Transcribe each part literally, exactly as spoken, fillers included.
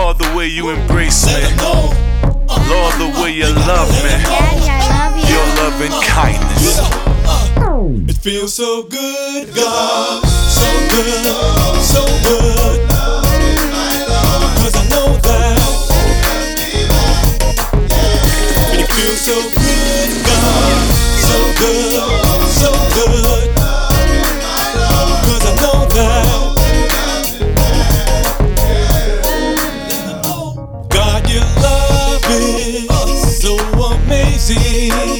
Lord, the way you embrace me. Lord, the way you love me. Daddy, I love you. Your loving kindness. It feels so good, God. So good, so good. Cause I know that it feels so good, God. So good, so good. Cause I know that God, your love is so amazing,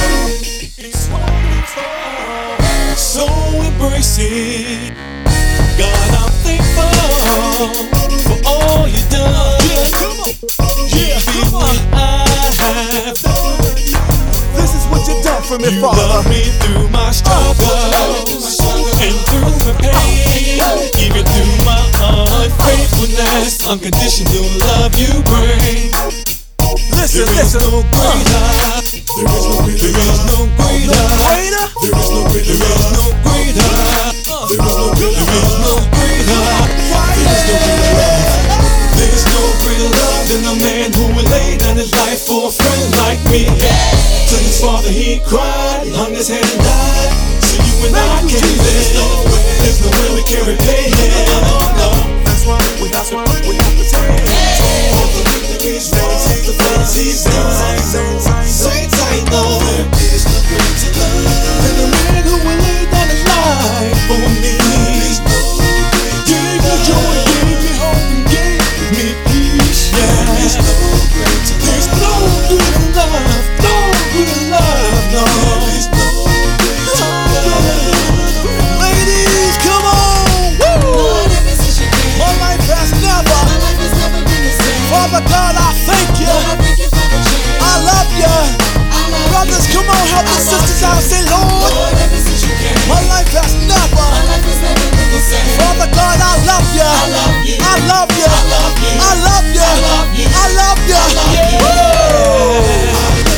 so embracing. God, I'm thankful for all you done. You give me I have. This is what you done for me, You Father. love me through my struggles and through my pain, even through my unfaithfulness. Unconditional love you bring. Listen, There is listen. no greater. There is no greater. There is no greater. Greater? There is no greater. There is no greater. There is no greater. There is no greater. There is no greater love. There is no greater love than a man who would lay down his life for a friend like me. To his father he cried, hung his head and died, so you and I can live. There's no way we can repay him. That's why we got to we got to take. All the victories, raised the fancies, so tight, no. There is no greater love than a man who will lay down his life for me. Gave me joy, gave me hope, and gave me peace. Yeah. There's no greater love. There's no greater love, no greater love, no. There's no greater love. Ladies, come on! Woo! My life has never. Father God, I thank you. I love you. Brothers, come on, help the sisters out. Say, Lord, my life has never. Father God, I love you. I love you. I love you. I love you. Woo!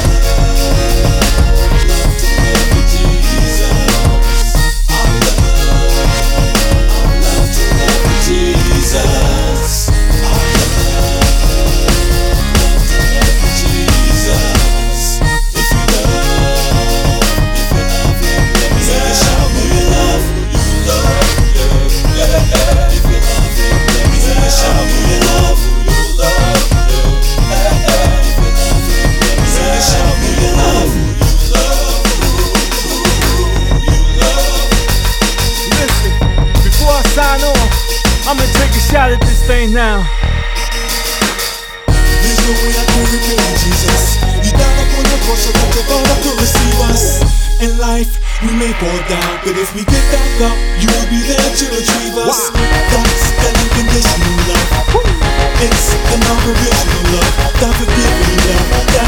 I'm gonna take a shot at this thing now. There's no way I can repay Jesus. You died upon the cross so that your Father could receive us. In life, we may fall down, but if we get back up, you will be there to retrieve us. That's the unconditional love. It's an unconditional love, that forgiving love.